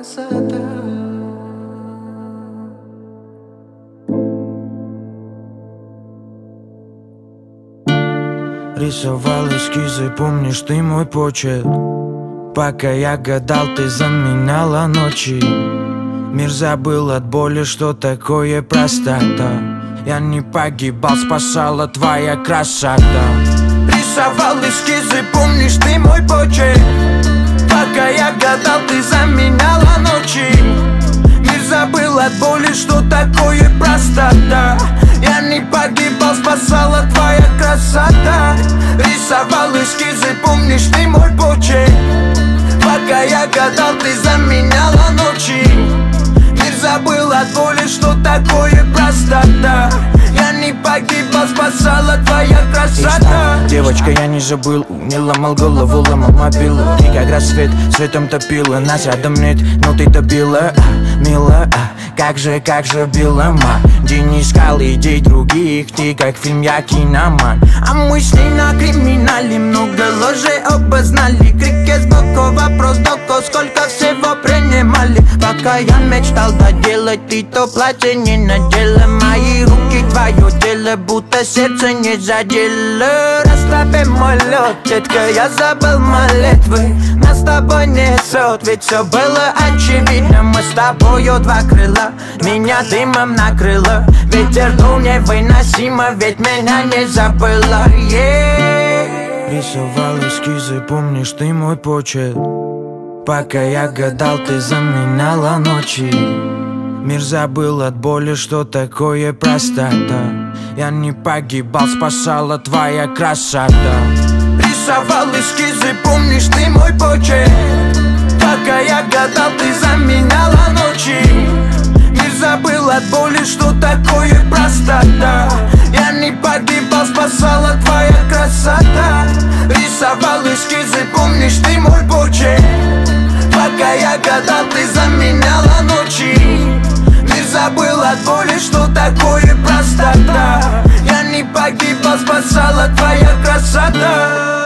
красота. Рисовал эскизы, помнишь ты мой почерк? Пока я гадал, ты заменяла ночи. Мир забыл от боли, что такое простота. Я не погибал, спасала твоя красота. Рисовал эскизы, помнишь ты мой почерк? Пока я гадал, ты заменяла ночи. Мир забыл от боли, что такое простота. Я не погибал, спасала твоя красота. Рисовал эскизы, помнишь ты мой почерк? Пока я гадал, ты заменяла ночи. Мир забыл от боли, что такое простота. Я не погибал, спасала твоя красота. Девочка, я не забыл, не ломал голову, ломал мобилу. Ты как рассвет, светом топила, нас рядом нет, но ты добила, мила, как же била, где не искал идей других, ты как фильм, я киноман. А мысли на криминале, много ложей обознали. Крики сбоку, вопрос доко, сколько всего принимали. Пока я мечтал доделать, ты то платье не надела. Мои руки твое дело, будто сердце не задело. Расслабь мой лед, детка, я забыл молитвы. Нас с тобой несет, ведь все было очевидно. Мы с тобою два крыла, меня дымом накрыло. Ветер дул невыносимо, ведь меня не забыла. Рисовал эскизы, помнишь ты мой почерк? Пока я гадал, ты заменяла ночи. Мир забыл от боли, что такое простота. Я не погибал, спасала твоя красота. Рисовал эскизы, помнишь ты мой почерк? Пока я гадал, ты заменяла ночи. Мир забыл от боли, что такое простота. Я не погибал, спасала твоя красота. Рисовал эскизы, помнишь ты мой почерк? Пока я гадал, ты заменяла ночи. Мир забыл от боли, что такое простота. Я не погибал, спасала твоя красота.